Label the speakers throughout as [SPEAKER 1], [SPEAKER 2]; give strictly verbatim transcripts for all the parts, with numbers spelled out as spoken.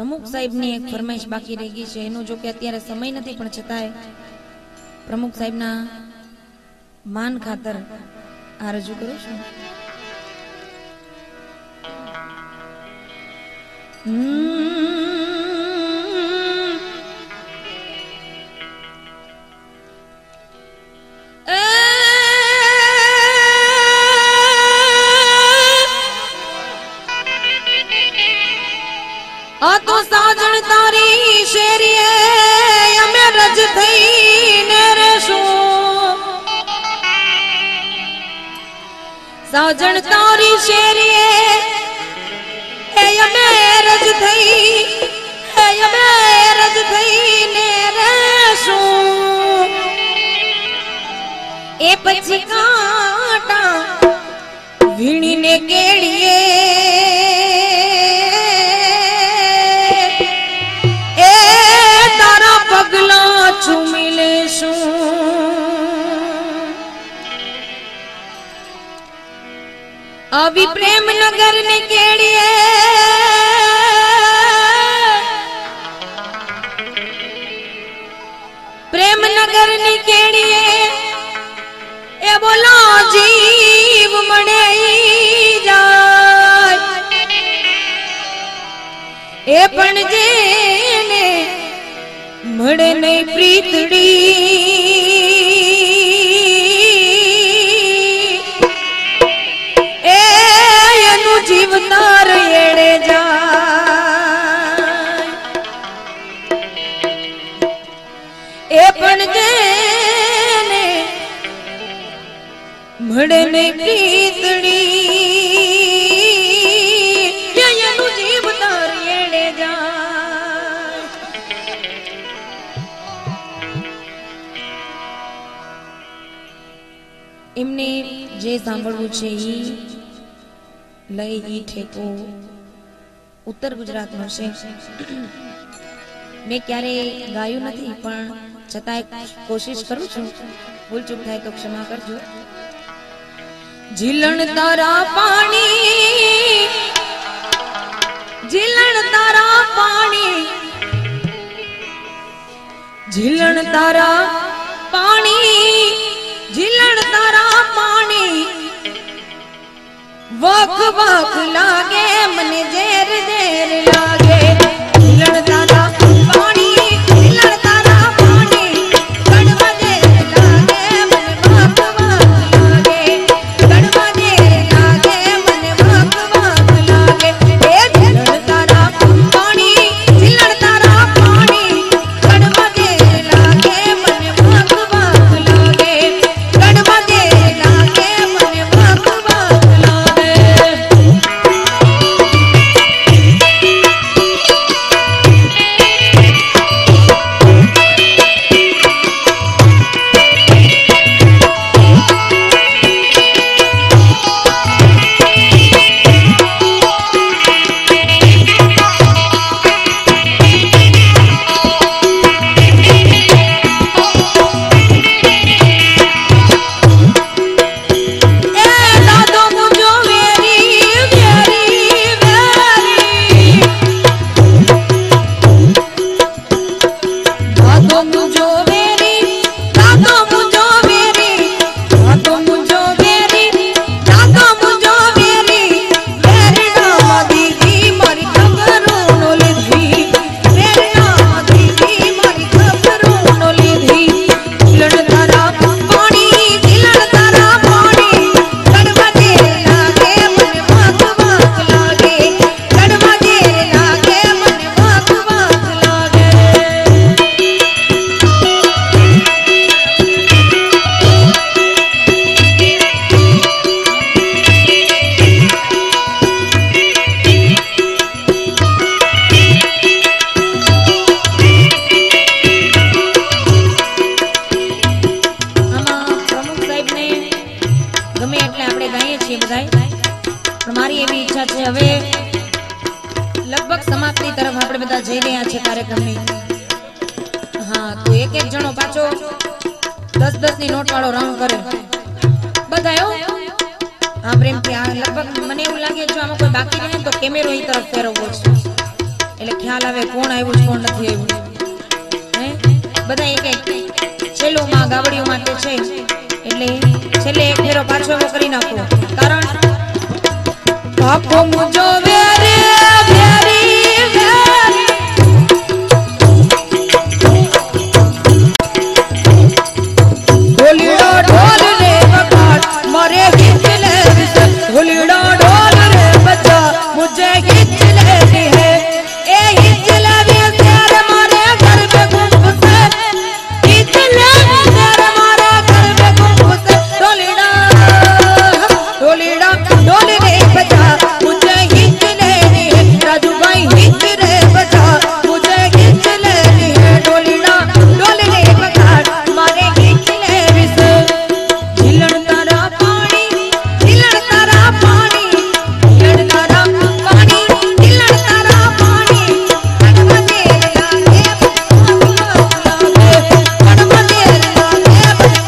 [SPEAKER 1] प्रमुख साहेब ની એક ફરમાઈશ બાકી રહી ગઈ છે, એનો જો કે અત્યારે સમય નથી, પણ છતાંય પ્રમુખ સાહેબના માન ખાતર આ રજૂ કરું છું. आ तो साजन तारी शेरिए अमे रज थई नेरे शू साजन तारी शेरिए अमे रज थई अमे रज थई नेरे शू ए पछी काटा वीणी ने केड़िए अभी प्रेम नगर ने केड़िए प्रेम नगर ने केड़िए ए बोलो जीव मणे जाय ए पण जेने मणे नहीं प्रीतड़ी जीवतार येड़े जाय ए पण जेने मड़े ने प्रीतड़ी येनु जीवतार येड़े जाय. एमने जे सांभळवुं छे ई लय ई ठेको उत्तर गुजरात नो छे. मैं क्यारे गायु नथी पण छतांय कोशिश करूं छुं, भूल चूक थाय तो क्षमा करजो. झीलण तारा पानी झीलण तारा पानी झीलण तारा पानी झीलण तारा पानी वक वक लागे मन जेर जेर लागे झीलण तारा पानी झीलण तारा पानी कड़वा जेर लागे मन वक वक लागे कड़वा जेर लागे मन वक वक लागे ए झीलण तारा पानी झीलण तारा पानी कड़वा जेर लागे मन वक वक लागे कड़वा जेर लागे मन वक वक लागे. लगभग समाप्ति तरफ आपणे बधा जई रह्या छे कार्यक्रम में. हाँ तो एक एक जणो पाछो दस दस नी नोट वाळो राउंड करे बधायो. हाँ प्रेम थी लगभग मने एवुं लागे जो आमां कोई बाकी रहे तो केमेरो ई तरफ फेरववो छे. એટલે ખ્યાલ આવે કોણ આવ્યું છે કોણ નથી આવ્યું હે બધા એક એક છેલ્લું માં ગાવડીઓ માટે છે એટલે છેલ્લે એક ફેરો પાછો એવો કરી નાખો કારણ આખો મુજો વેરે વેરી વેરી ઢોલીડો ઢોલ રે બગાડ મારે ખીંચ લે ઢોલીડો ઢોલ રે બજા મુझे खींच लेती है ए खींच ले तेर मारे घर पे घूम से खींच ले तेर मारे घर पे घूम से ढोलीडा ढोलीडा ढोल रे बजा मुझे खींच लेती है राजू भाई खींच रे बजा मुझे खींच लेती है ढोलीडा ढोल रे बगाड़ मारे खींच ले विसे झिलण तारा पानी झिलण तारा पानी झिलण तारा पानी झिलण तारा पानी कड़मदे लागे कड़मदे लागे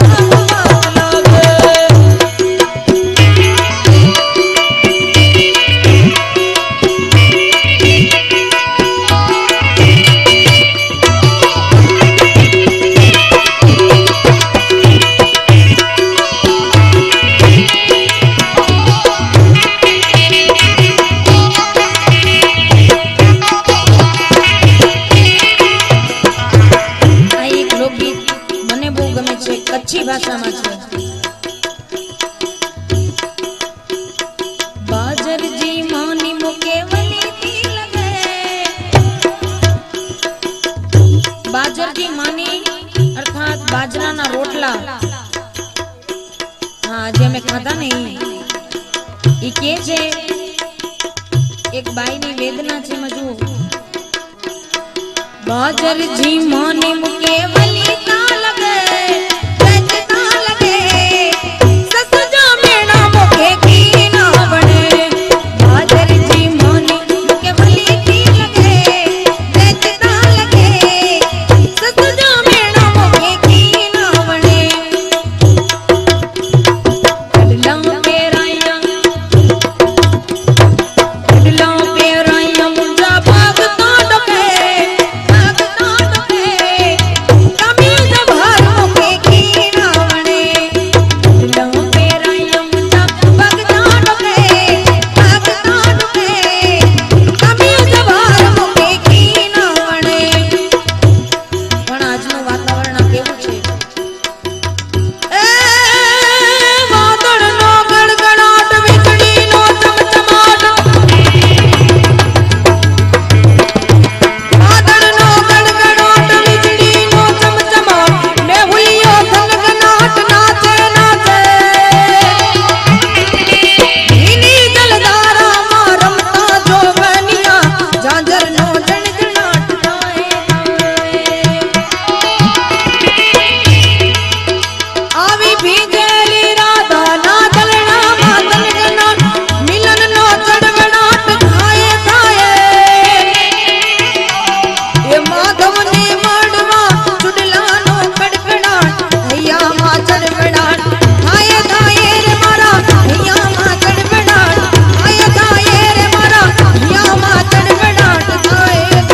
[SPEAKER 1] આ એક લોકગીત મને બહુ ગમે છે કચ્છી ભાષામાં છે બાજરજી માની મુકે વલીથી લગે બાજરજી માની અર્થાત બાજરાના રોટલા હા જે અમે ખાધા ને ઈ કે છે એક બાઈની વેદના છે મજુ बाजरजी माने मुके वलीता लगे सजता लगे ससुजा मेणा मुके की ना बने बाजरजी माने मुके वलीती लगे सजता लगे ससुजा मेणा मुके की ना बने कडला पेराया कडला पेराया मुंजा भागता डके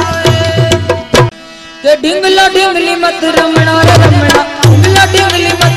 [SPEAKER 1] ढिंगला ढिंगली मत रमणा रे रमणा ढिंगला ढिंगली मत